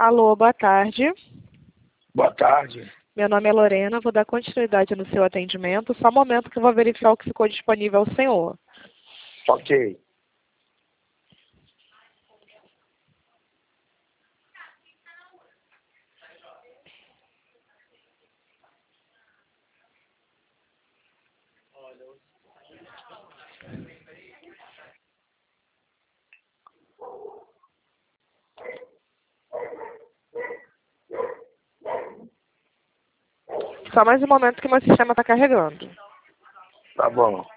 Alô, boa tarde. Boa tarde. Meu nome é Lorena, vou dar continuidade no seu atendimento. Só um momento que eu vou verificar o que ficou disponível ao senhor. Ok. Só mais um momento que meu sistema está carregando. Tá bom.